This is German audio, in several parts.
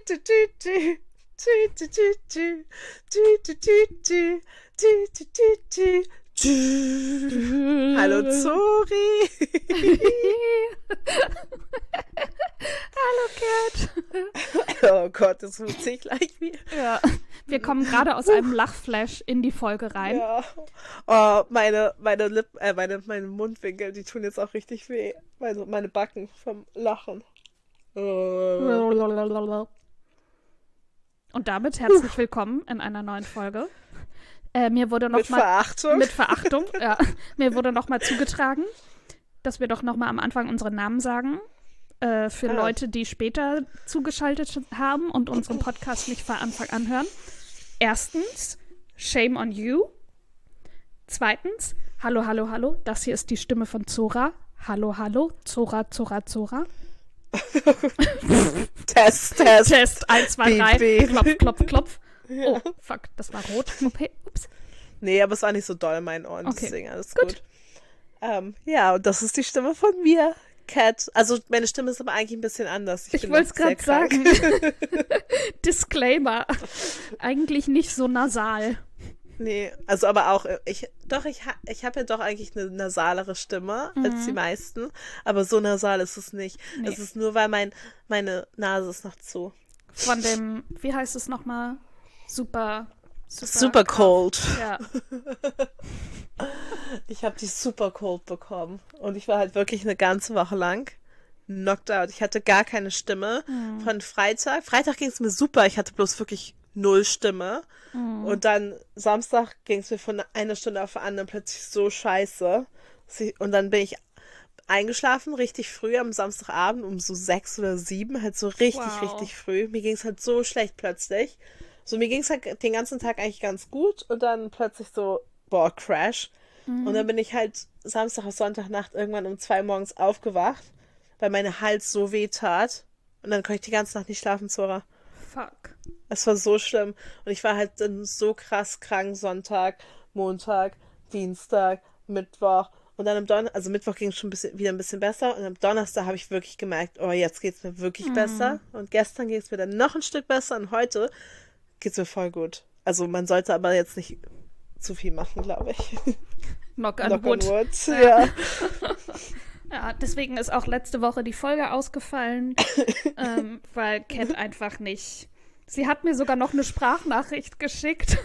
Hallo Zori. Hallo Cat. Oh Gott, das muss ich gleich wieder. Ja, wir kommen gerade aus einem Lachflash in die Folge rein. Ja. Oh, meine Mundwinkel, die tun jetzt auch richtig weh. Meine Backen vom Lachen. Und damit herzlich willkommen in einer neuen Folge. Mir wurde noch mit Verachtung? Mit Verachtung, ja. Mir wurde noch mal zugetragen, dass wir doch noch mal am Anfang unseren Namen sagen. Für Leute, die später zugeschaltet haben und unseren Podcast nicht von Anfang an hören. Erstens, shame on you. Zweitens, hallo, hallo, hallo. Das hier ist die Stimme von Zora. Hallo, hallo. Zora, Zora, Zora. Test. Test, 1, 2, 3. Beep. Klopf, klopf, klopf. Ja. Oh, fuck, das war rot. Okay, ups. Nee, aber es war nicht so doll in meinen Ohren, Okay. deswegen alles gut. Ja, und das ist die Stimme von mir, Cat. Also meine Stimme ist aber eigentlich ein bisschen anders. Ich wollte es gerade sagen. Disclaimer. Eigentlich nicht so nasal. Nee, also aber auch, ich habe ja doch eigentlich eine nasalere Stimme als die meisten, aber so nasal ist es nicht. Nee. Es ist nur, weil meine Nase ist noch zu. Von dem, wie heißt es nochmal? Super Cold. Ja. Ich habe die Super Cold bekommen und ich war halt wirklich eine ganze Woche lang knocked out. Ich hatte gar keine Stimme. Von Freitag ging es mir super. Ich hatte bloß wirklich 0 Stimme. Und dann Samstag ging es mir von einer Stunde auf die andere plötzlich so scheiße. Und dann bin ich eingeschlafen, richtig früh am Samstagabend um so 6 oder 7, halt so richtig früh. Mir ging es halt so schlecht plötzlich. So, mir ging es halt den ganzen Tag eigentlich ganz gut und dann plötzlich so, Crash. Und dann bin ich halt Samstag auf Sonntagnacht irgendwann um 2 morgens aufgewacht, weil meine Hals so weh tat. Und dann konnte ich die ganze Nacht nicht schlafen, Zora. Fuck. Es war so schlimm. Und ich war halt dann so krass krank Sonntag, Montag, Dienstag, Mittwoch. Und dann also Mittwoch ging es schon wieder ein bisschen besser. Und am Donnerstag habe ich wirklich gemerkt, oh, jetzt geht es mir wirklich besser. Und gestern ging es mir dann noch ein Stück besser. Und heute geht es mir voll gut. Also man sollte aber jetzt nicht zu viel machen, glaube ich. Knock on wood. Ja. Ja, deswegen ist auch letzte Woche die Folge ausgefallen, weil Cat einfach nicht. Sie hat mir sogar noch eine Sprachnachricht geschickt.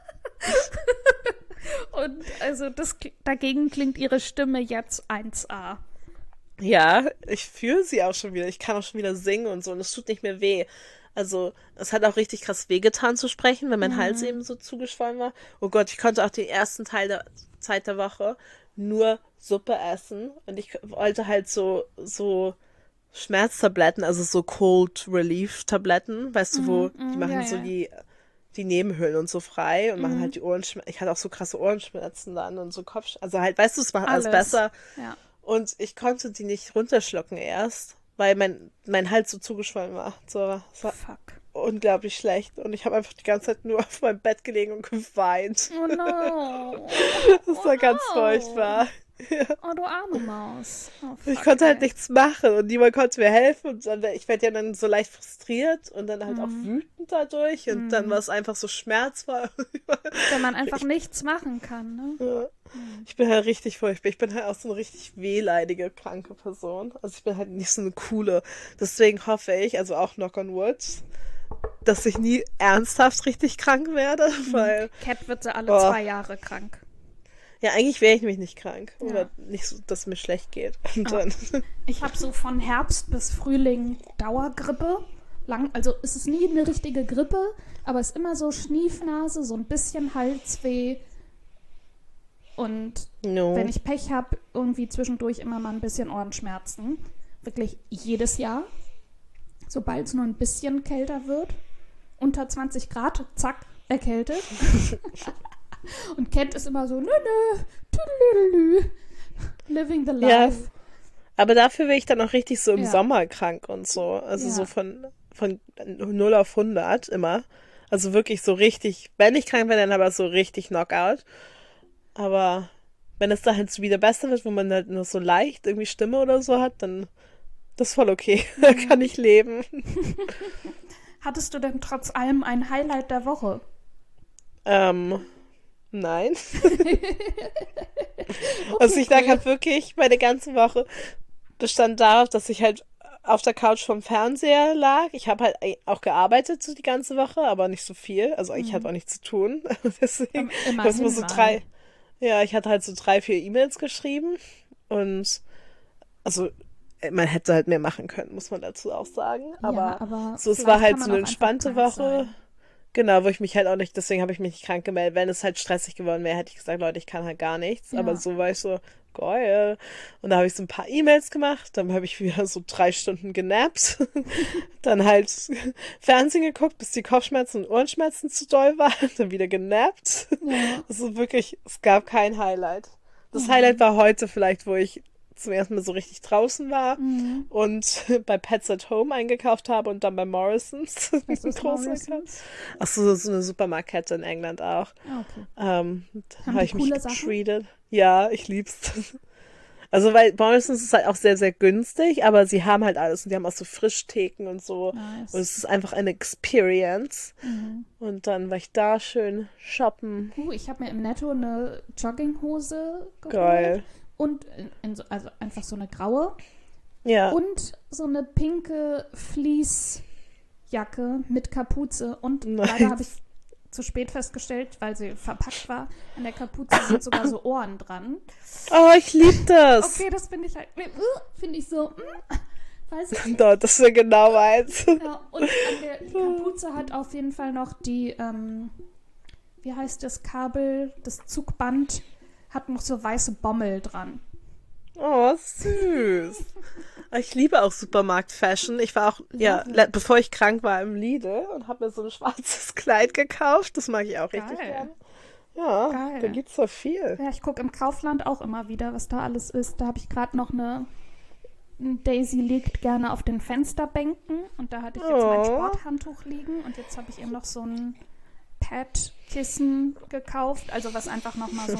Und also dagegen klingt ihre Stimme jetzt 1A. Ja, ich fühle sie auch schon wieder. Ich kann auch schon wieder singen und so. Und es tut nicht mehr weh. Also, es hat auch richtig krass wehgetan zu sprechen, wenn mein Hals eben so zugeschwollen war. Oh Gott, ich konnte auch den ersten Teil der Zeit der Woche nur Suppe essen. Und ich wollte halt so Schmerztabletten, also so Cold Relief Tabletten, weißt du, wo die machen so die Nebenhöhlen und so frei und machen halt die Ohrenschmerzen. Ich hatte auch so krasse Ohrenschmerzen dann und so also halt, weißt du, es macht alles besser. Ja. Und ich konnte die nicht runterschlucken erst, weil mein Hals so zugeschwollen war. So, es war unglaublich schlecht. Und ich habe einfach die ganze Zeit nur auf meinem Bett gelegen und geweint. Oh no. Das war ganz furchtbar. Ja. Oh, du arme Maus. Oh, fuck, Ich konnte halt nichts machen und niemand konnte mir helfen. Und dann, ich werde ja dann so leicht frustriert und dann halt auch wütend dadurch. Und dann war es einfach so schmerzvoll. Wenn man einfach nichts machen kann, ne? Ja. Ich bin halt richtig furchtbar. Ich bin halt auch so eine richtig wehleidige, kranke Person. Also ich bin halt nicht so eine coole. Deswegen hoffe ich, also auch knock on wood, dass ich nie ernsthaft richtig krank werde, weil... Cat wird so alle 2 Jahre krank. Ja, eigentlich wäre ich nämlich nicht krank. Oder nicht so, dass es mir schlecht geht. Und dann... Ich habe so von Herbst bis Frühling Dauergrippe. Also ist es nie eine richtige Grippe, aber es ist immer so Schniefnase, so ein bisschen Halsweh. Und wenn ich Pech habe, irgendwie zwischendurch immer mal ein bisschen Ohrenschmerzen. Wirklich jedes Jahr. Sobald es nur ein bisschen kälter wird. Unter 20 Grad, zack, erkältet. Und Cat ist immer so, tüdelüdelü, living the life. Ja, aber dafür bin ich dann auch richtig so im Sommer krank und so. Also so von 0 auf 100 immer. Also wirklich so richtig, wenn ich krank bin, dann aber so richtig Knockout. Aber wenn es da halt so wieder besser wird, wo man halt nur so leicht irgendwie Stimme oder so hat, dann das ist voll okay. Da kann ich leben. Hattest du denn trotz allem ein Highlight der Woche? Nein. Okay, Also ich lag cool. halt wirklich meine ganze Woche bestand darauf, dass ich halt auf der Couch vom Fernseher lag. Ich habe halt auch gearbeitet so die ganze Woche, aber nicht so viel. Also ich hatte auch nichts zu tun. Deswegen, ich habe nur Immerhin so mal. ja, ich hatte halt so 3, 4 E-Mails geschrieben und also man hätte halt mehr machen können, muss man dazu auch sagen. Ja, Aber aber so, es war vielleicht kann halt so man eine auch einfach entspannte krank Woche. sein. Genau, wo ich mich halt auch nicht, deswegen habe ich mich nicht krank gemeldet. Wenn es halt stressig geworden wäre, hätte ich gesagt, Leute, ich kann halt gar nichts. Aber Ja. so war ich so, geil. Und da habe ich so ein paar E-Mails gemacht, dann habe ich wieder so 3 Stunden genappt. Dann halt Fernsehen geguckt, bis die Kopfschmerzen und Ohrenschmerzen zu doll waren. Dann wieder genappt. Ja. Also wirklich, es gab kein Highlight. Das Highlight Mhm. war heute vielleicht, wo ich zum ersten Mal so richtig draußen war Mhm. und bei Pets at Home eingekauft habe und dann bei Morrisons. Was Ein ist großer Kauf. Morrisons? Ach so, so eine Supermarktkette in England auch. Ah, okay. Da Haben habe die ich mich coole Sachen? getreatet. Ja, ich lieb's. Also, weil Morrisons ist halt auch sehr, sehr günstig, aber sie haben halt alles und die haben auch so Frischtheken und so. Und Nice. es ist einfach eine Experience. Mhm. Und dann war ich da schön shoppen. Ich habe mir im Netto eine Jogginghose geholt Geil. und also einfach so eine graue Ja. und so eine pinke Fleecejacke mit Kapuze. Und leider habe ich Nice. zu spät festgestellt, weil sie verpackt war. An der Kapuze sind sogar so Ohren dran. Oh, ich lieb das. Okay, das finde ich halt, finde ich so, weiß ich nicht. Doch, das wäre genau meins. Ja, und die Kapuze hat auf jeden Fall noch die, wie heißt das Kabel, das Zugband, hat noch so weiße Bommel dran. Oh, süß. Ich liebe auch Supermarkt-Fashion. Ich war auch, ja, Love it. bevor ich krank war, im Lidl und habe mir so ein schwarzes Kleid gekauft. Das mag ich auch richtig Geil. gerne. Ja, da Geil. gibt's so viel. Ja, ich gucke im Kaufland auch immer wieder, was da alles ist. Da habe ich gerade noch Daisy liegt gerne auf den Fensterbänken und da hatte ich jetzt mein Oh, Sporthandtuch liegen und jetzt habe ich eben noch so ein Pad-Kissen gekauft, also was einfach nochmal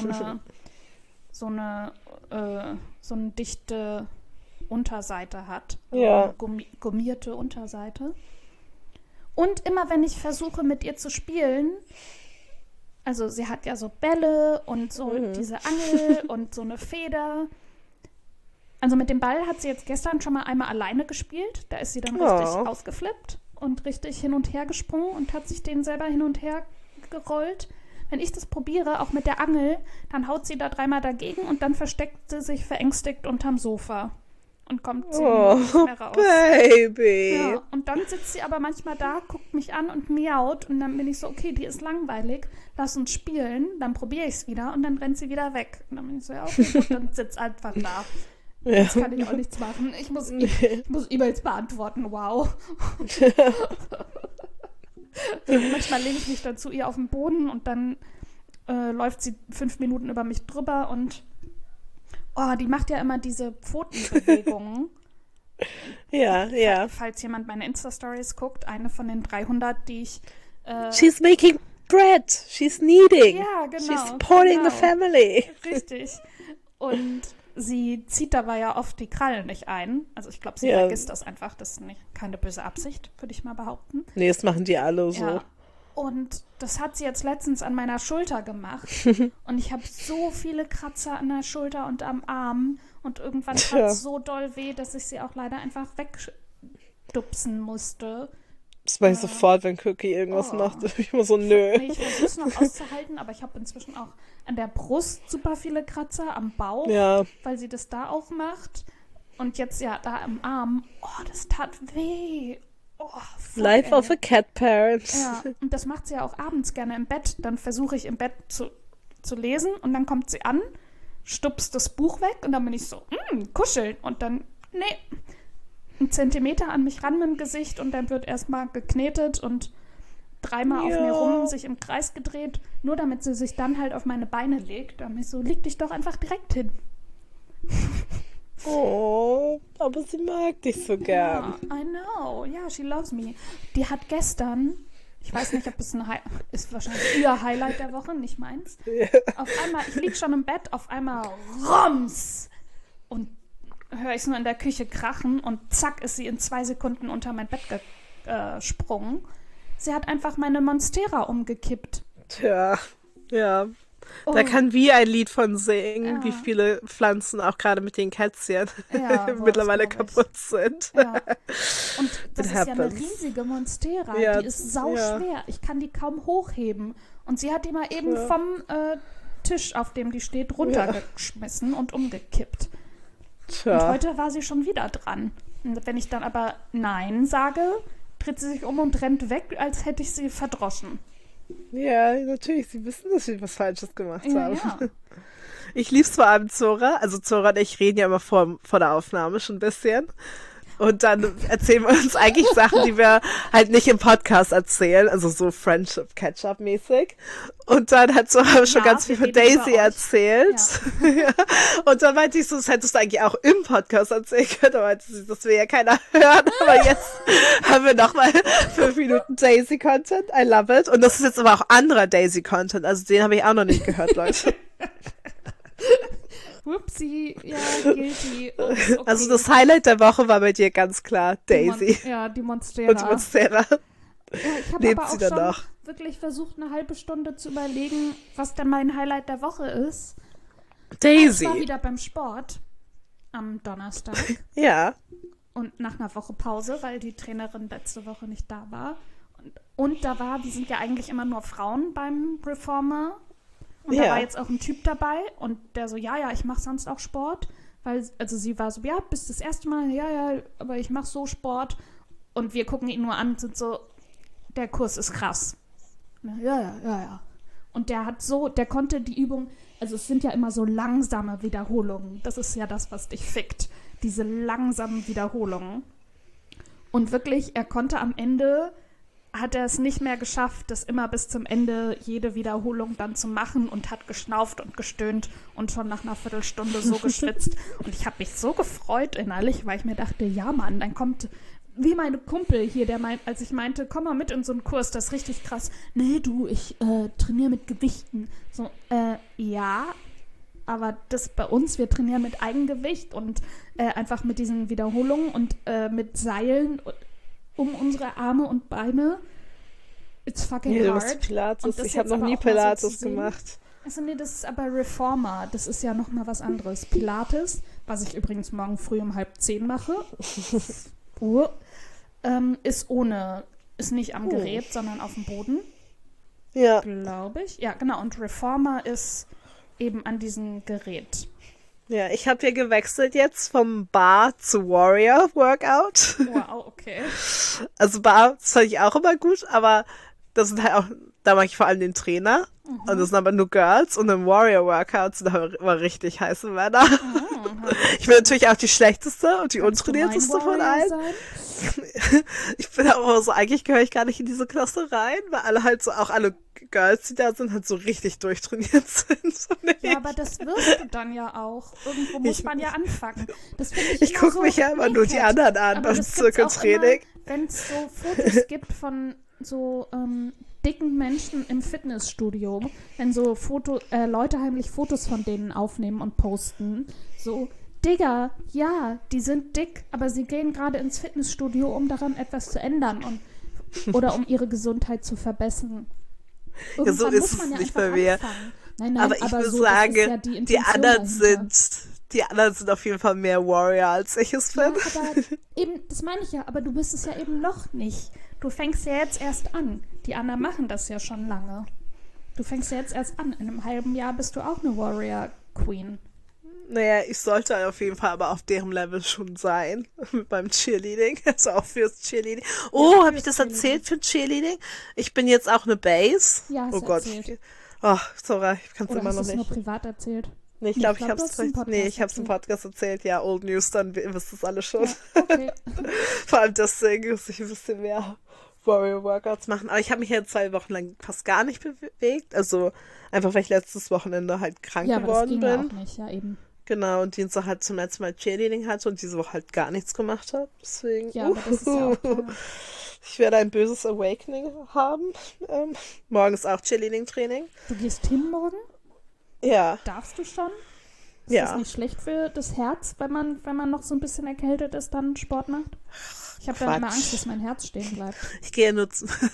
so eine dichte Unterseite hat, so ja. eine gummierte Unterseite. Und immer wenn ich versuche mit ihr zu spielen, also sie hat ja so Bälle und so diese Angel und so eine Feder. Also mit dem Ball hat sie jetzt gestern schon mal einmal alleine gespielt. Da ist sie dann richtig Oh. ausgeflippt und richtig hin und her gesprungen und hat sich den selber hin und her gerollt. Wenn ich das probiere, auch mit der Angel, dann haut sie da 3-mal dagegen und dann versteckt sie sich verängstigt unterm Sofa und kommt 10 Minuten nicht Oh, mehr raus. Baby. Ja, und dann sitzt sie aber manchmal da, guckt mich an und miaut und dann bin ich so, okay, die ist langweilig, lass uns spielen, dann probiere ich es wieder und dann rennt sie wieder weg. Und dann bin ich so, ja, okay, gut, dann sitzt einfach da. Ja. Jetzt kann ich auch nichts machen. Ich muss E-Mails beantworten, wow. Manchmal lege ich mich dann zu ihr auf den Boden und dann läuft sie 5 Minuten über mich drüber und die macht ja immer diese Pfotenbewegungen. Ja, ja. Falls jemand meine Insta-Stories guckt, eine von den 300, die ich She's making bread. She's kneading. ja, genau. She's supporting the family. Richtig. Und sie zieht dabei ja oft die Krallen nicht ein. Also ich glaube, sie Ja. vergisst das einfach. Das ist keine böse Absicht, würde ich mal behaupten. Nee, das machen die alle so. Ja. Und das hat sie jetzt letztens an meiner Schulter gemacht. Und ich habe so viele Kratzer an der Schulter und am Arm. Und irgendwann tat Tja. es so doll weh, dass ich sie auch leider einfach wegstupsen musste. Das mache ich sofort, wenn Cookie irgendwas Oh. macht. Ich immer so, nö. Nee, ich versuche es noch auszuhalten, aber ich habe inzwischen auch an der Brust super viele Kratzer, am Bauch, Ja, weil sie das da auch macht. Und jetzt ja da am Arm. Oh, das tat weh. Oh, fuck, Life ey. of a cat parent. Ja, und das macht sie ja auch abends gerne im Bett. Dann versuche ich im Bett zu lesen und dann kommt sie an, stupst das Buch weg und dann bin ich so, kuscheln. Und dann, nee, 1 Zentimeter an mich ran mit dem Gesicht und dann wird erstmal geknetet und 3-mal auf Ja. mir rum, sich im Kreis gedreht, nur damit sie sich dann halt auf meine Beine legt. Da bin ich so, leg dich doch einfach direkt hin. Oh, aber sie mag dich so gern. Ja, I know. Ja, she loves me. Die hat gestern, ich weiß nicht, ob es ist wahrscheinlich ihr Highlight der Woche, nicht meins. Auf einmal, ich lieg schon im Bett, auf einmal Roms! Und höre ich es nur in der Küche krachen und zack ist sie in 2 Sekunden unter mein Bett Sprung. Sie hat einfach meine Monstera umgekippt. Tja, ja. Oh, Da kann wie ein Lied von singen, Ja. wie viele Pflanzen auch gerade mit den Kätzchen ja, boah, mittlerweile das glaub ich. kaputt sind. Ja. Und das It ist ja eine happens. riesige Monstera. Ja, Die ist sauschwer. Ich kann die kaum hochheben. Und sie hat die mal eben Ja. vom Tisch, auf dem die steht, runtergeschmissen und umgekippt. Und Tja. heute war sie schon wieder dran. Und wenn ich dann aber Nein sage, dreht sie sich um und rennt weg, als hätte ich sie verdroschen. Ja, natürlich. Sie wissen, dass sie was Falsches gemacht Ja, haben. ja. Ich lieb's vor allem Zora. Also Zora und ich reden ja immer vor der Aufnahme schon ein bisschen. Und dann erzählen wir uns eigentlich Sachen, die wir halt nicht im Podcast erzählen. Also so Friendship, Catch-up-mäßig. Und dann hat Zora schon ganz viel wir von reden Daisy über euch. erzählt. Ja. Und dann meinte ich so, das hättest du eigentlich auch im Podcast erzählen können. Da meinte sie, das will ja keiner hören. Aber jetzt haben wir nochmal 5 Minuten Daisy-Content. I love it. Und das ist jetzt aber auch anderer Daisy-Content. Also den habe ich auch noch nicht gehört, Leute. Upsi, ja, guilty. Ups, okay. Also das Highlight der Woche war bei dir ganz klar Die Daisy die Monstera. und Monstera. Ja, ich habe Lebt aber sie auch dann schon noch? wirklich versucht, eine halbe Stunde zu überlegen, was denn mein Highlight der Woche ist. Ich war Daisy. wieder beim Sport am Donnerstag Ja. und nach einer Woche Pause, weil die Trainerin letzte Woche nicht da war. Und wir sind ja eigentlich immer nur Frauen beim Reformer. Und da Ja. war jetzt auch ein Typ dabei und der so, ja, ich mache sonst auch Sport. Also sie war so, ja, bist das erste Mal, ja, aber ich mache so Sport. Und wir gucken ihn nur an und sind so, der Kurs ist krass. Ja. Und der konnte die Übung, also es sind ja immer so langsame Wiederholungen. Das ist ja das, was dich fickt. Diese langsamen Wiederholungen. Und wirklich, er konnte am Ende, hat er es nicht mehr geschafft, das immer bis zum Ende jede Wiederholung dann zu machen und hat geschnauft und gestöhnt und schon nach einer Viertelstunde so geschwitzt. Und ich habe mich so gefreut innerlich, weil ich mir dachte, ja Mann, dann kommt, wie meine Kumpel hier, als ich meinte, komm mal mit in so einen Kurs, das ist richtig krass. Nee, du, ich trainiere mit Gewichten. So, ja, aber das bei uns, wir trainieren mit Eigengewicht und einfach mit diesen Wiederholungen und mit Seilen um unsere Arme und Beine. It's fucking Nee, du hard. machst Pilates. Und das Ich habe jetzt noch aber nie auch mal so Pilates zu sehen. gemacht. Also nee, das ist aber Reformer. Das ist ja nochmal was anderes. Pilates, was ich übrigens morgen früh um 9:30 mache, ist nicht am Gerät, sondern auf dem Boden, Ja. glaube ich. Ja, genau. Und Reformer ist eben an diesem Gerät. Ja, ich habe hier gewechselt jetzt vom Bar zu Warrior Workout. Wow, okay. Also Bar, das fand ich auch immer gut, aber das sind halt auch, da mache ich vor allem den Trainer. Und das sind aber nur Girls und im Warrior Workout sind aber immer richtig heiße Männer. Ich bin natürlich auch die schlechteste und die untrainierteste von allen. Ich bin aber so, eigentlich gehöre ich gar nicht in diese Klasse rein, weil alle halt so, auch alle Girls, die da sind, halt so richtig durchtrainiert sind. Ja, aber das wirst du dann ja auch. Irgendwo muss man ja anfangen. Das finde ich Ich immer gucke so mich ja immer nur die naked. anderen an Aber beim das gibt's auch Zirkeltraining. Wenn es so Fotos gibt von so dicken Menschen im Fitnessstudio, wenn so Leute heimlich Fotos von denen aufnehmen und posten, so, Digga, ja, die sind dick, aber sie gehen gerade ins Fitnessstudio, um daran etwas zu ändern oder um ihre Gesundheit zu verbessern. Ja, so Irgendwann ist muss es man ja nicht einfach bei mir. anfangen. Nein, Aber ich aber würde so, das ist ja sagen, die die Intention anderen dahinter. die anderen sind auf jeden Fall mehr Warrior, als ich es Ja, bin. aber eben, das meine ich ja, aber du bist es ja eben noch nicht. Du fängst ja jetzt erst an. Die anderen machen das ja schon lange. Du fängst ja jetzt erst an. In einem halben Jahr bist du auch eine Warrior Queen. Naja, ich sollte auf jeden Fall aber auf deren Level schon sein. Beim Cheerleading. Also auch fürs Cheerleading. Oh, Ja, habe ich fürs das erzählt für Cheerleading? Ich bin jetzt auch eine Base. Ja, hast Oh du Gott. erzählt. Oh, Zora, ich kann es Oder immer hast du noch es nur nicht. privat erzählt? Nee, ich Nee, glaube, ich glaub, du hast es im Podcast ich habe es im erzählt. Podcast erzählt. Ja, Old News, dann wisst ihr es alle schon. Ja, okay. Vor allem deswegen muss ich ein bisschen mehr Warrior Workouts machen. Aber ich habe mich ja 2 Wochen lang fast gar nicht bewegt. Also einfach, weil ich letztes Wochenende halt krank Ja, aber das geworden ging bin. ja auch nicht, ja eben. Genau, und Dienstag halt zum letzten Mal Cheerleading hatte und diese Woche halt gar nichts gemacht habe. Deswegen, Ja, aber das ist ja auch klar. ich werde ein böses Awakening haben. Morgen ist auch Cheerleading-Training. Du gehst hin morgen? Ja, Darfst du schon? Ist das nicht schlecht für das Herz, wenn man noch so ein bisschen erkältet ist, dann Sport macht? Ich habe dann immer Angst, dass mein Herz stehen bleibt. Ich gehe nur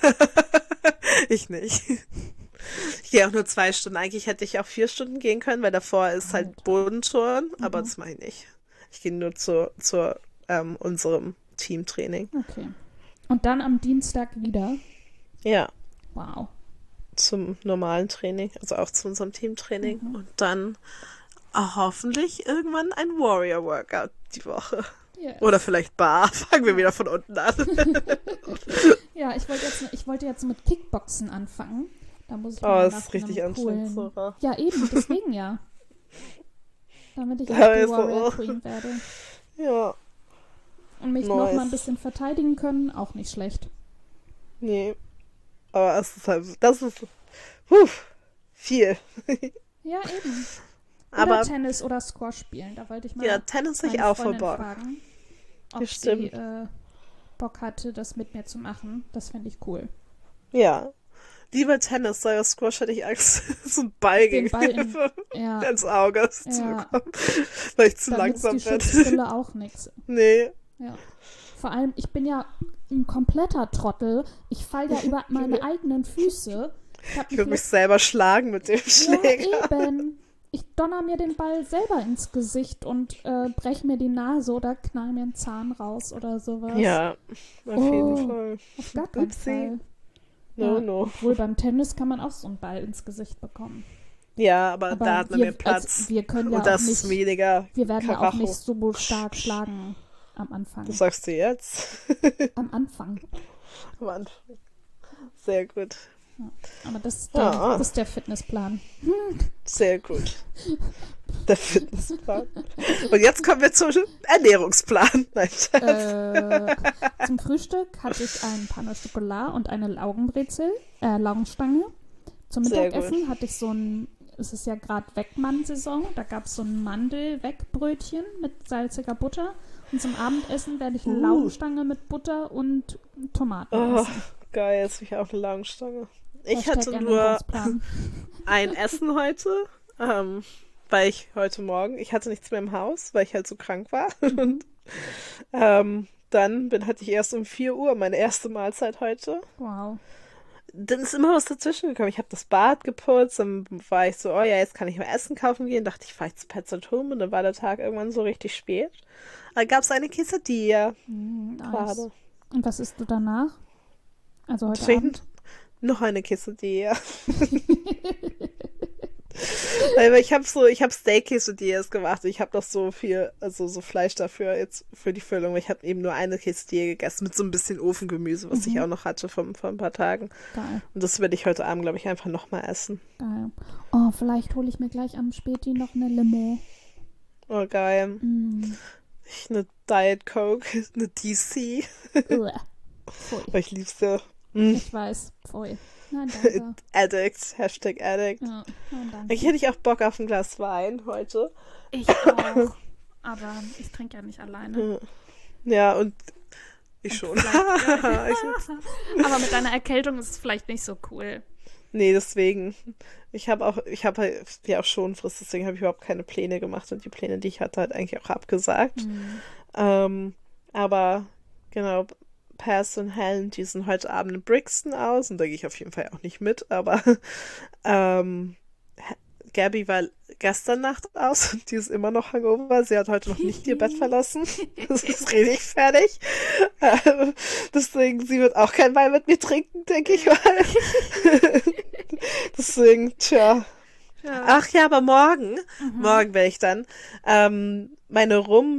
ich nicht. Ich gehe auch nur 2 Stunden. Eigentlich hätte ich auch 4 Stunden gehen können, weil davor ist halt Bodentouren, aber das mache ich nicht. Ich gehe nur zu unserem Teamtraining. Okay. Und dann am Dienstag wieder? Ja. Wow. Zum normalen Training, also auch zu unserem Teamtraining. Und dann hoffentlich irgendwann ein Warrior-Workout die Woche. Yes. Oder vielleicht Bar. Fangen wir wieder von unten an. Ja, ich wollte jetzt mit Kickboxen anfangen. Da muss ich das ist richtig anstrengend. Ja, eben, deswegen ja. Damit ich auch die Warrior Queen werde. Ja. Und mich noch mal ein bisschen verteidigen können, auch nicht schlecht. Nee. Aber das ist viel. Ja, eben. Oder Tennis oder Squash spielen. Da wollte ich mal Tennis sich auch fragen, ob sie Bock hatte, das mit mir zu machen. Das fände ich cool. Ja. Lieber Tennis, sei Squash hätte ich Angst, so einen Ball ins Auge zu bekommen. Weil ich zu langsam bin. Damit ist die Schutzbrille auch nichts. Nee. Ja. Vor allem, ich bin ja ein kompletter Trottel. Ich falle ja über meine eigenen Füße. Ich würde mich selber schlagen mit dem Schläger. Ja, eben. Ich donner mir den Ball selber ins Gesicht und breche mir die Nase oder knall mir einen Zahn raus oder sowas. Ja, auf jeden Fall. Auf gar keinen Fall. No. Obwohl beim Tennis kann man auch so einen Ball ins Gesicht bekommen. Ja, aber da hat man mehr Platz. Wir können ja und das auch nicht, ist weniger wir werden ja auch nicht so stark schlagen am Anfang. Das sagst du jetzt? Am Anfang. Am Anfang. Sehr gut. Ja, aber das ist der Fitnessplan. Sehr gut. Der Fitnessplan. Und jetzt kommen wir zum Ernährungsplan. Nein. Zum Frühstück hatte ich ein Pain au Chocolat und eine Laugenstange. Zum Mittagessen hatte ich es ist ja gerade Wegmann-Saison, da gab es so ein Mandel-Wegbrötchen mit salziger Butter. Und zum Abendessen werde ich eine Laugenstange mit Butter und Tomaten essen. Geil, jetzt habe ich auch eine Laugenstange. Ich hatte nur ein Essen heute, weil ich heute Morgen, ich hatte nichts mehr im Haus, weil ich halt so krank war. Und dann hatte ich erst um 4 Uhr meine erste Mahlzeit heute. Wow. Dann ist immer was dazwischen gekommen. Ich habe das Bad geputzt, dann war ich so, jetzt kann ich mal Essen kaufen gehen. Dachte ich, fahre ich zu Pets at Home und dann war der Tag irgendwann so richtig spät. Da gab es eine Quesadilla. Nice. Und was isst du danach? Also heute Abend? Noch eine Quesadilla. Weil ich habe Steak-Quesadillas gemacht. Ich habe noch so viel, also so Fleisch dafür jetzt für die Füllung. Weil ich habe eben nur eine Quesadilla gegessen mit so ein bisschen Ofengemüse, was ich auch noch hatte vor ein paar Tagen. Geil. Und das werde ich heute Abend, glaube ich, einfach nochmal essen. Geil. Oh, vielleicht hole ich mir gleich am Späti noch eine Limo. Oh, geil. Eine Diet Coke, eine DC. Weil ich lieb's ja. Ich weiß, voll. Nein, danke. Addict, Hashtag Addict. Ja, nein, danke. Ich hätte auch Bock auf ein Glas Wein heute. Ich auch. Aber ich trinke ja nicht alleine. Ja, und ich schon. Aber mit deiner Erkältung ist es vielleicht nicht so cool. Nee, deswegen. Ich habe ja auch Schonfrist, deswegen habe ich überhaupt keine Pläne gemacht und die Pläne, die ich hatte, halt eigentlich auch abgesagt. Aber genau, Paz und Helen, die sind heute Abend in Brixton aus und da gehe ich auf jeden Fall auch nicht mit, aber Gabby war gestern Nacht aus und die ist immer noch hangover. Sie hat heute noch nicht ihr Bett verlassen. Das ist richtig fertig. Deswegen, sie wird auch kein Wein mit mir trinken, denke ich mal. Deswegen, tja. Ja. Ach ja, aber morgen werde ich dann meine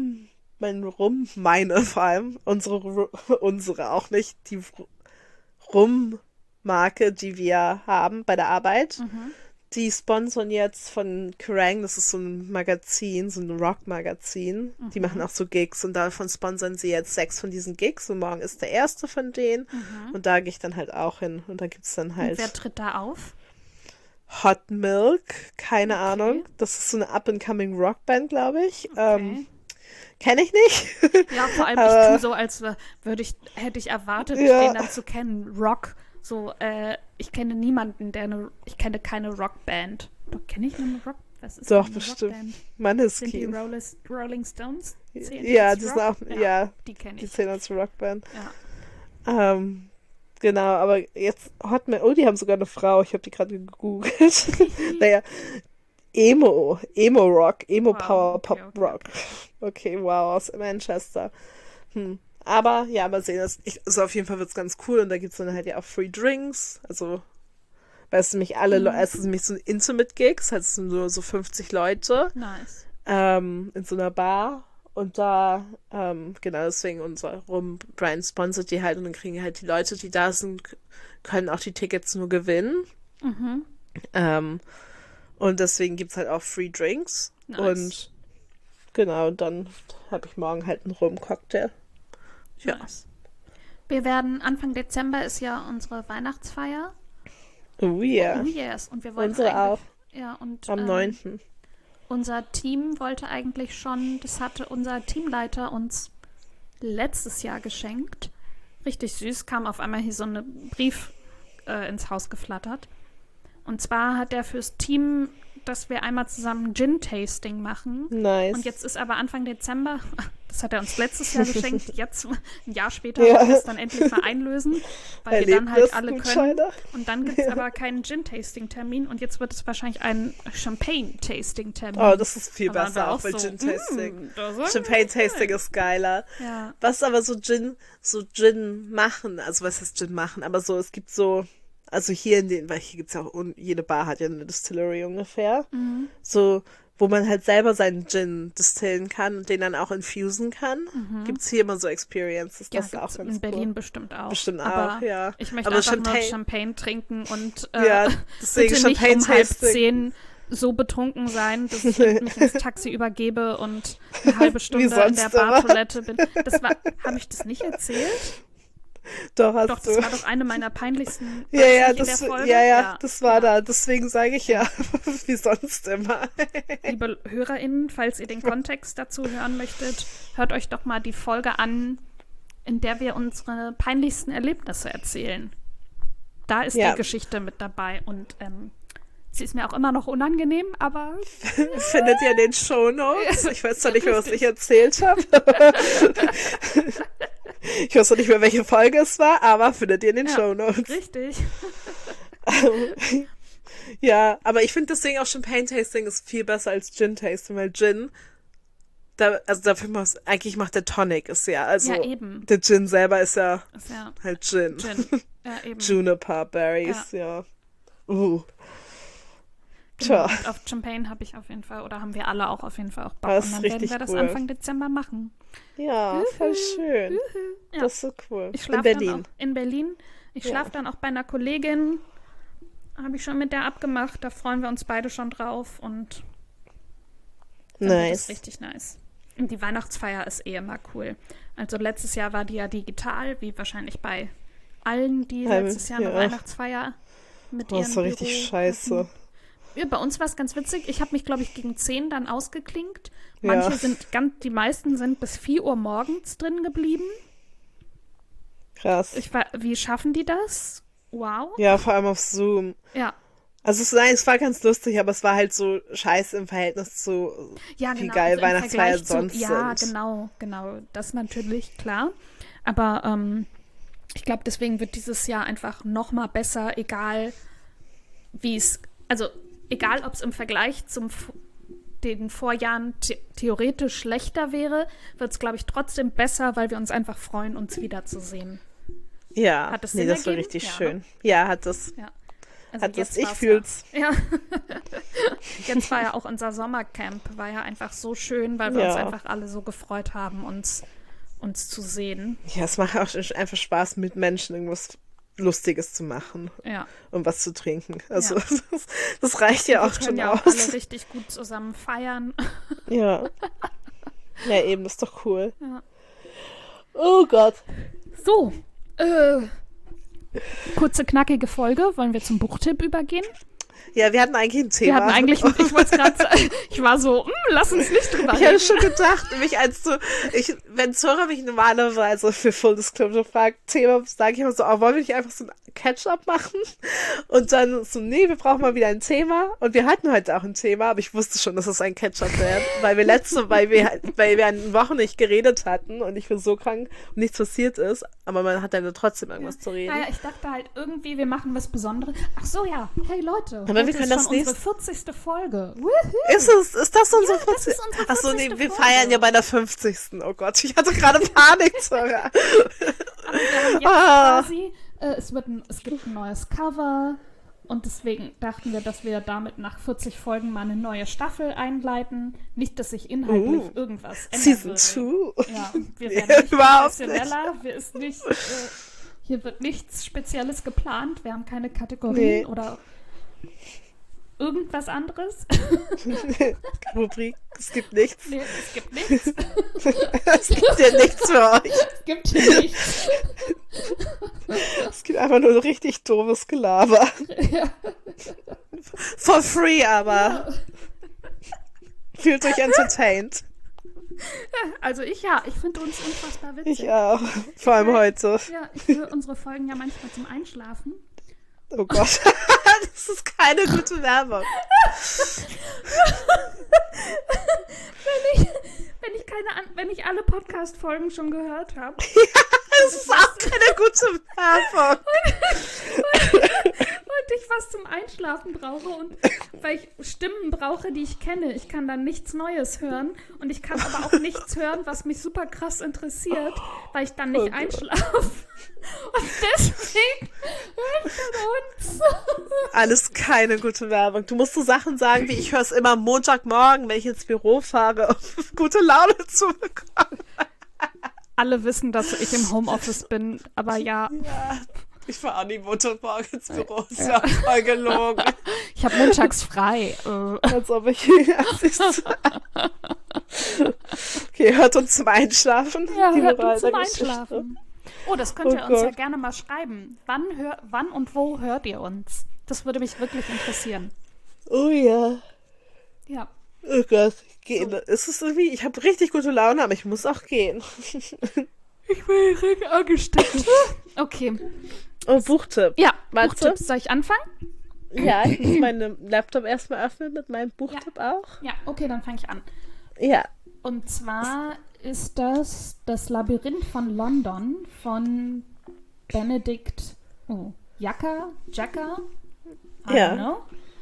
vor allem, unsere auch nicht, die Rum-Marke, die wir haben bei der Arbeit, die sponsern jetzt von Kerrang, das ist so ein Magazin, so ein Rock-Magazin, die machen auch so Gigs und davon sponsern sie jetzt 6 von diesen Gigs und morgen ist der erste von denen und da gehe ich dann halt auch hin und da gibt's dann halt... Und wer tritt da auf? Hot Milk, keine Ahnung, das ist so eine up-and-coming Rockband, glaube ich. Okay. Kenne ich nicht. Ja, vor allem, ich tue so, als hätte ich erwartet, den dann zu kennen. Rock, so, ich kenne niemanden, ich kenne keine Rockband. Doch, kenne ich eine Was ist Doch, eine bestimmt. Rockband? Sind die Maneskin. Rolling Stones? Zählen Ja, als die sind Rock? auch, ja, Die kenne die ich. zählen als Rockband. Ja. Genau, aber jetzt Hotmail, die haben sogar eine Frau, ich habe die gerade gegoogelt. Naja, Emo-Rock, Emo-Power Wow, Pop okay. Rock. Okay, wow, aus Manchester. Aber ja, mal sehen, also auf jeden Fall wird's ganz cool und da gibt's dann halt ja auch Free Drinks, also weil es nämlich es ist nämlich so ein Intimate-Gig, das heißt es sind nur so 50 Leute Nice. in so einer Bar und da, genau deswegen Brian sponsert die halt und dann kriegen halt die Leute, die da sind, können auch die Tickets nur gewinnen. Und deswegen gibt's halt auch Free Drinks. Nice. Und genau, dann habe ich morgen halt einen Rum-Cocktail. Ja. Nice. Wir werden, Anfang Dezember ist ja unsere Weihnachtsfeier. Oh yeah. Oh yes. Und wir wollten Unsere auch. Ja, und Am 9. unser Team wollte eigentlich schon, das hatte unser Teamleiter uns letztes Jahr geschenkt. Richtig süß, kam auf einmal hier so ein Brief ins Haus geflattert. Und zwar hat er fürs Team, dass wir einmal zusammen Gin-Tasting machen. Nice. Und jetzt ist aber Anfang Dezember, das hat er uns letztes Jahr geschenkt, jetzt ein Jahr später Ja. wollen wir es dann endlich mal einlösen, weil wir dann halt alle können. Erlebnisgutscheine. Und dann gibt es aber keinen Gin-Tasting-Termin und jetzt wird es wahrscheinlich ein Champagne-Tasting-Termin. Oh, das ist viel Da waren wir besser, auch auch bei so, Gin-Tasting. das ist Champagne-Tasting ist geiler. Ja. Was aber so Gin machen, also was heißt Gin machen, aber so, es gibt so, also hier weil hier gibt's ja auch, jede Bar hat ja eine Distillery ungefähr, so, wo man halt selber seinen Gin distillen kann und den dann auch infusen kann. Gibt's hier immer so Experiences, Ja, das ist auch gibt's ganz in cool. Berlin bestimmt auch. Bestimmt aber auch, ja. Ich möchte Aber einfach nur Champagne trinken und Ja, deswegen bitte nicht um Champagne-Tasting. 9:30 so betrunken sein, dass ich mich ins Taxi übergebe und eine halbe Stunde in sonst der immer. Bartoilette bin. Habe ich das nicht erzählt? Doch, hast Doch, du. das war doch eine meiner peinlichsten Ja, ja, nicht in das, der Folge? ja, das war ja. da. Deswegen sage ich ja, wie sonst immer. Liebe HörerInnen, falls ihr den Kontext dazu hören möchtet, hört euch doch mal die Folge an, in der wir unsere peinlichsten Erlebnisse erzählen. Da ist Ja. die Geschichte mit dabei und sie ist mir auch immer noch unangenehm, aber Findet ihr in den Shownotes? Ich weiß zwar nicht mehr, was ich erzählt habe. Ich weiß noch nicht mehr, welche Folge es war, aber findet ihr in den Ja. Shownotes. richtig. Ja, aber ich finde deswegen auch Champagne-Tasting ist viel besser als Gin-Tasting, weil Gin, eigentlich macht der Tonic, ist ja, also Ja, eben. der Gin selber ist ja Ist ja halt Gin. Gin. Ja, eben. Juniper Berries, ja. Genau. Tja, Und auf Champagne habe ich auf jeden Fall, oder haben wir alle auch auf jeden Fall auch Bock. Das Und ist dann werden richtig wir das cool. Anfang Dezember machen. ja, voll schön. Ja. Das ist so cool. Ich In schlafe Berlin. dann auch in Berlin. Ich Ja. schlafe dann auch bei einer Kollegin. Habe ich schon mit der abgemacht. Da freuen wir uns beide schon drauf. Und dann wird es Nice. richtig nice. Und die Weihnachtsfeier ist eh immer cool. Also letztes Jahr war die ja digital, wie wahrscheinlich bei allen, die letztes Jahr eine ja. Weihnachtsfeier mit Das ihrem ist so richtig Büro scheiße. hatten. Ja, bei uns war es ganz witzig. Ich habe mich, glaube ich, gegen 10 dann ausgeklinkt. Ja. Manche die meisten sind bis 4 Uhr morgens drin geblieben. Krass. Wie schaffen die das? Wow. Ja, vor allem auf Zoom. Ja. Also es war ganz lustig, aber es war halt so scheiße im Verhältnis zu Ja, wie genau. geil also im Weihnachtsfeiern Vergleich sonst Ja, sind. genau. Das natürlich, klar. Aber ich glaube, deswegen wird dieses Jahr einfach noch mal besser, egal ob es im Vergleich zum den Vorjahren theoretisch schlechter wäre, wird es, glaube ich, trotzdem besser, weil wir uns einfach freuen, uns wiederzusehen. Ja, Hat das nee, Sinn das war ergeben? richtig Ja, schön. Ja, hat das. Ja. Also Hat das, jetzt ich war's fühl's. Ja. Jetzt war ja auch unser Sommercamp, war ja einfach so schön, weil wir uns Ja. einfach alle so gefreut haben, uns zu sehen. Ja, es macht auch einfach Spaß, mit Menschen irgendwas Lustiges zu machen Ja. und was zu trinken. Also Ja. das reicht ja Wir auch können schon ja auch aus. alle richtig gut zusammen feiern. Ja. Ja, eben, das ist doch cool. Ja. Oh Gott. So, kurze, knackige Folge. Wollen wir zum Buchtipp übergehen? Ja, wir hatten eigentlich ein Thema. Wir hatten eigentlich, ich wollte es gerade sagen, ich war so, lass uns nicht drüber reden. Ich hatte schon gedacht, wenn Zora mich normalerweise für Full Disclosure fragt, Thema, sage ich immer so, wollen wir nicht einfach so ein Catch-up machen? Und dann so, nee, wir brauchen mal wieder ein Thema. Und wir hatten heute auch ein Thema, aber ich wusste schon, dass es ein Catch-up wäre, weil wir eine Woche nicht geredet hatten und ich war so krank und nichts passiert ist, aber man hat dann trotzdem irgendwas zu reden. Naja, ich dachte halt irgendwie, wir machen was Besonderes. Ach so, ja. Hey Leute, aber wir können das unsere 40. Folge. Ist das unsere 40? Das ist unsere 40. Achso, nee, wir feiern ja bei der 50. Oh Gott, ich hatte gerade Panik, Zora. Aber wir haben jetzt quasi, es gibt ein neues Cover und deswegen dachten wir, dass wir damit nach 40 Folgen mal eine neue Staffel einleiten. Nicht, dass sich inhaltlich irgendwas ändern Season würde. 2? Ja, wir werden nicht professioneller, hier wird nichts Spezielles geplant, wir haben keine Kategorien oder irgendwas anderes. Rubrik, es gibt nichts. Nee, es gibt nichts. Es gibt ja nichts für euch. Es gibt hier nichts. Es gibt einfach nur richtig doofes Gelaber. Ja. For free aber. Ja. Fühlt euch entertained. Also ich finde uns unfassbar witzig. Ich auch. Vor allem heute. Ja, ich höre unsere Folgen ja manchmal zum Einschlafen. Oh Gott. Das ist keine gute Werbung. Wenn ich alle Podcast-Folgen schon gehört habe. Ja, das ist auch keine gute Werbung. Und ich was zum Einschlafen brauche und weil ich Stimmen brauche, die ich kenne. Ich kann dann nichts Neues hören und ich kann aber auch nichts hören, was mich super krass interessiert, weil ich dann nicht einschlafe. Und deswegen höre ich von uns. Alles keine gute Werbung. Du musst so Sachen sagen, wie ich höre es immer Montagmorgen, wenn ich ins Büro fahre, um gute Laune zu bekommen. Alle wissen, dass ich im Homeoffice bin, aber ja. Ich fahre auch nie Montagmorgen ins Büro. Ist ja voll gelogen. Ich habe montags frei. Als ob ich... Okay, hört uns zum Einschlafen. Ja, hört uns zum Einschlafen. Oh, das könnt ihr uns ja gerne mal schreiben. Wann und wo hört ihr uns? Das würde mich wirklich interessieren. Oh ja. Ja. Oh Gott, gehen. So. Es ist irgendwie, ich habe richtig gute Laune, aber ich muss auch gehen. Ich bin richtig angesteckt. Okay. Oh, Buchtipp. Ja, Buchtipp. Soll ich anfangen? Ja, ich muss meinen Laptop erstmal öffnen mit meinem Buchtipp auch. Ja, okay, dann fange ich an. Ja. Und zwar ist das Labyrinth von London von Benedict Jacker? I don't know.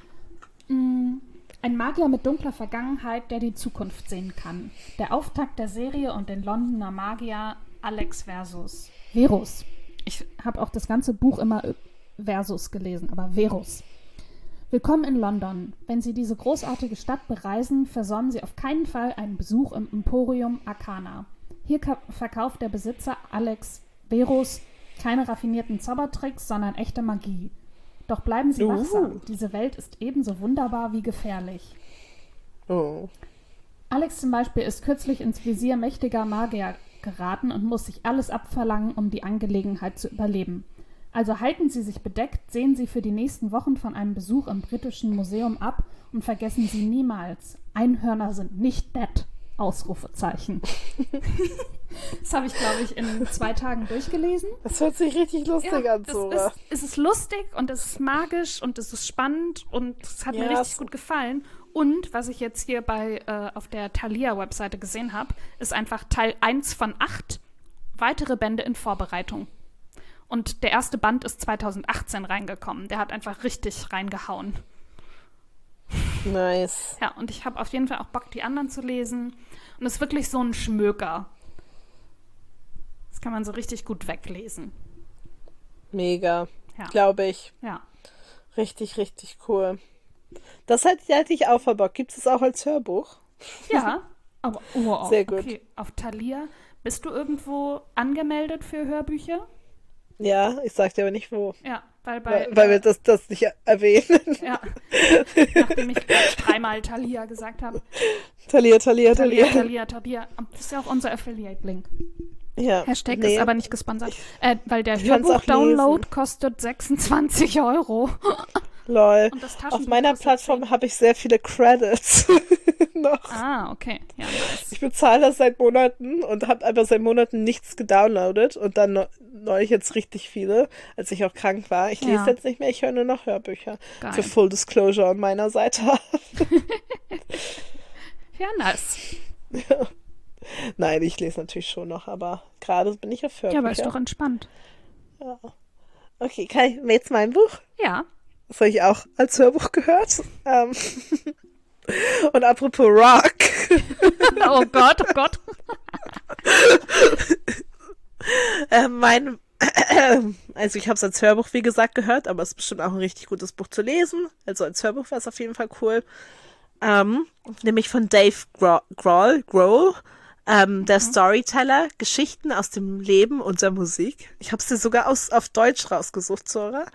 Ein Magier mit dunkler Vergangenheit, der die Zukunft sehen kann. Der Auftakt der Serie und den Londoner Magier Alex Verus. Ich habe auch das ganze Buch immer Versus gelesen, aber Verus. Willkommen in London. Wenn Sie diese großartige Stadt bereisen, versäumen Sie auf keinen Fall einen Besuch im Emporium Arcana. Hier verkauft der Besitzer Alex Verus keine raffinierten Zaubertricks, sondern echte Magie. Doch bleiben Sie wachsam. Diese Welt ist ebenso wunderbar wie gefährlich. Oh. Alex zum Beispiel ist kürzlich ins Visier mächtiger Magier geraten und muss sich alles abverlangen, um die Angelegenheit zu überleben. Also halten Sie sich bedeckt, sehen Sie für die nächsten Wochen von einem Besuch im Britischen Museum ab und vergessen Sie niemals, Einhörner sind nicht dead. Ausrufezeichen. Das habe ich, glaube ich, in 2 Tagen durchgelesen. Das hört sich richtig lustig an, Zora. Es ist lustig und es ist magisch und es ist spannend und es hat mir richtig gut gefallen. Und was ich jetzt hier auf der Thalia-Webseite gesehen habe, ist einfach Teil 1 von 8 weitere Bände in Vorbereitung. Und der erste Band ist 2018 reingekommen. Der hat einfach richtig reingehauen. Nice. Ja, und ich habe auf jeden Fall auch Bock, die anderen zu lesen. Und es ist wirklich so ein Schmöker. Das kann man so richtig gut weglesen. Mega. Ja. Glaube ich. Ja. Richtig, richtig cool. Das hätte ich auch voll Bock. Gibt es das auch als Hörbuch? Ja. Aber, sehr gut. Okay. Auf Thalia. Bist du irgendwo angemeldet für Hörbücher? Ja, ich sag dir aber nicht wo. Ja, weil wir das nicht erwähnen. Ja, nachdem ich 3-mal Thalia gesagt habe. Thalia. Das ist ja auch unser Affiliate-Link. Ja. Hashtag ist aber nicht gesponsert. Weil der Hörbuch-Download kostet 26 €. Lol. Und das Auf Taschenbuch meiner kostet Plattform habe ich sehr viele Credits noch. Ah, okay. Ja, nice. Ich bezahle das seit Monaten und habe einfach seit Monaten nichts gedownloadet und dann neulich jetzt richtig viele, als ich auch krank war. Ich lese Ja. jetzt nicht mehr, ich höre nur noch Hörbücher. Geil. Für Full Disclosure an meiner Seite. Ja, nice. Nein, ich lese natürlich schon noch, aber gerade bin ich auf Hörbücher. Ja, aber ist doch entspannt. Ja. Okay, Kai, jetzt mein Buch. Ja. Das habe ich auch als Hörbuch gehört. Und apropos Rock. Oh Gott, oh Gott. Also ich habe es als Hörbuch, wie gesagt, gehört, aber es ist bestimmt auch ein richtig gutes Buch zu lesen. Also als Hörbuch war es auf jeden Fall cool. Nämlich von Dave Grohl, der Storyteller, Geschichten aus dem Leben und der Musik. Ich habe es dir sogar auf Deutsch rausgesucht, Zora.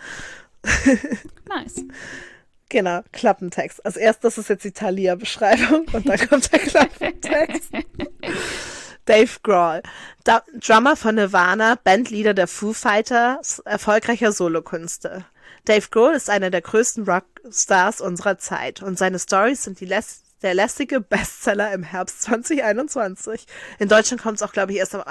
Nice. Genau, Klappentext. Als erstes ist jetzt die Thalia-Beschreibung und dann kommt der Klappentext. Dave Grohl, Drummer von Nirvana, Bandleader der Foo Fighters, erfolgreicher Solokünstler. Dave Grohl ist einer der größten Rockstars unserer Zeit und seine Storys sind der lästige Bestseller im Herbst 2021. In Deutschland kommt es auch, glaube ich, erst am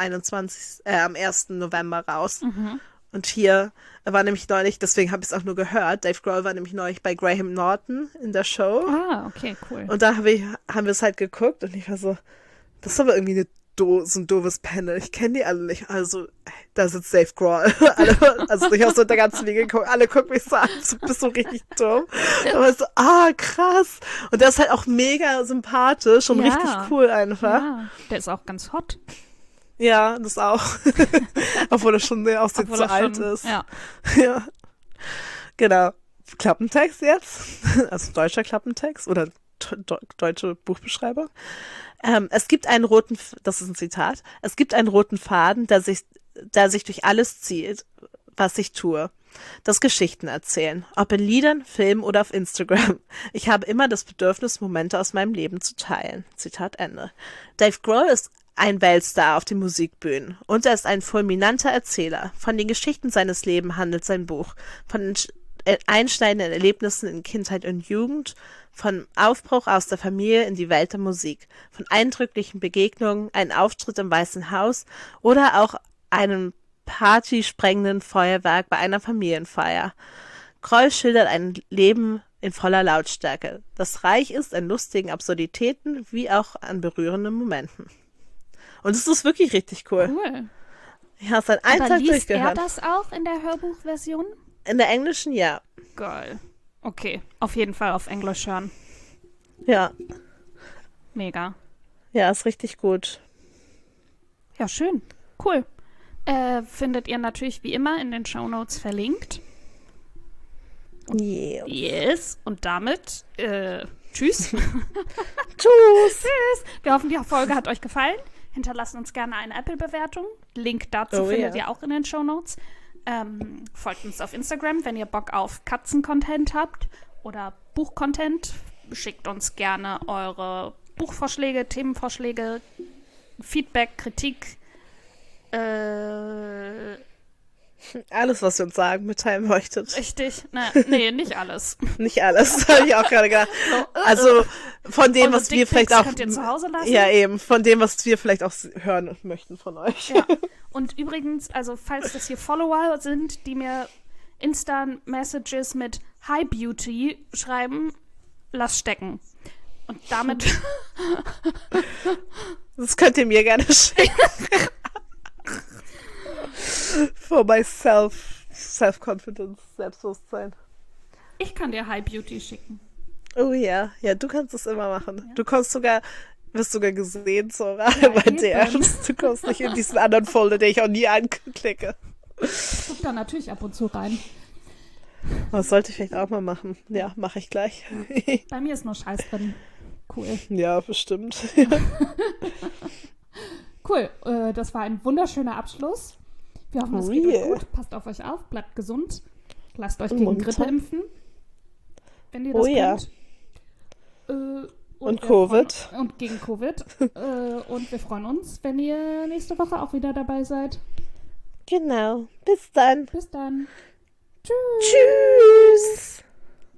1. November raus. Und hier war nämlich neulich, deswegen habe ich es auch nur gehört, Dave Grohl war nämlich neulich bei Graham Norton in der Show. Ah, okay, cool. Und da haben wir es halt geguckt und ich war so, das ist aber irgendwie so ein doofes Panel. Ich kenne die alle nicht. Also, da sitzt Dave Grohl. Also ich habe so in der ganzen Liga geguckt, alle gucken mich so an, du bist so richtig dumm. Aber so, krass. Und der ist halt auch mega sympathisch und richtig cool einfach. Ja, der ist auch ganz hot. Ja, das auch. Obwohl er schon sehr aussieht, so alt ist. Ja. Ja. Genau. Klappentext jetzt. Also deutscher Klappentext oder deutsche Buchbeschreibung. Es gibt einen roten, das ist ein Zitat, es gibt einen roten Faden, der sich durch alles zieht, was ich tue. Das Geschichten erzählen, ob in Liedern, Filmen oder auf Instagram. Ich habe immer das Bedürfnis, Momente aus meinem Leben zu teilen. Zitat Ende. Dave Grohl ist ein Weltstar auf den Musikbühnen und er ist ein fulminanter Erzähler. Von den Geschichten seines Lebens handelt sein Buch, von einschneidenden Erlebnissen in Kindheit und Jugend, von Aufbruch aus der Familie in die Welt der Musik, von eindrücklichen Begegnungen, einem Auftritt im Weißen Haus oder auch einem partysprengenden Feuerwerk bei einer Familienfeier. Grohl schildert ein Leben in voller Lautstärke, das reich ist an lustigen Absurditäten wie auch an berührenden Momenten. Und es ist wirklich richtig cool. Cool. Ja, seit einem Aber Tag liest durchgehört. er das auch in der Hörbuchversion? In der englischen, ja. Geil. Okay, auf jeden Fall auf Englisch hören. Ja. Mega. Ja, ist richtig gut. Ja, schön. Cool. Findet ihr natürlich wie immer in den Shownotes verlinkt. Yeah. Yes. Und damit, tschüss. Tschüss. Tschüss. Wir hoffen, die Folge hat euch gefallen. Hinterlasst uns gerne eine Apple-Bewertung. Link dazu findet ihr auch in den Shownotes. Folgt uns auf Instagram, wenn ihr Bock auf Katzen-Content habt oder Buch-Content. Schickt uns gerne eure Buchvorschläge, Themenvorschläge, Feedback, Kritik. Alles, was ihr uns sagen, mitteilen möchtet. Richtig. Nee, nicht alles. Nicht alles, das habe ich auch gerade gedacht. Also von dem, was wir vielleicht auch... könnt ihr zu Hause lassen. Ja, eben. Von dem, was wir vielleicht auch hören möchten von euch. Ja. Und übrigens, also falls das hier Follower sind, die mir Insta-Messages mit Hi Beauty schreiben, lass stecken. Und damit... Das könnt ihr mir gerne schicken. For my self-confidence, Selbstbewusstsein. Ich kann dir Hi Beauty schicken. Oh ja, ja, du kannst das immer machen. Ja. Du wirst sogar gesehen, Zora, bei DMs. Du kommst nicht in diesen anderen Folder, den ich auch nie anklicke. Ich guck da natürlich ab und zu rein. Das sollte ich vielleicht auch mal machen. Ja, mache ich gleich. Bei mir ist nur Scheiß drin. Cool. Ja, bestimmt. Cool, das war ein wunderschöner Abschluss. Wir hoffen, es geht euch gut. Passt auf euch auf, bleibt gesund. Lasst euch gegen Grippe impfen, wenn ihr das könnt. Und Covid. Und gegen Covid. Und wir freuen uns, wenn ihr nächste Woche auch wieder dabei seid. Genau. Bis dann. Bis dann. Tschüss. Tschüss.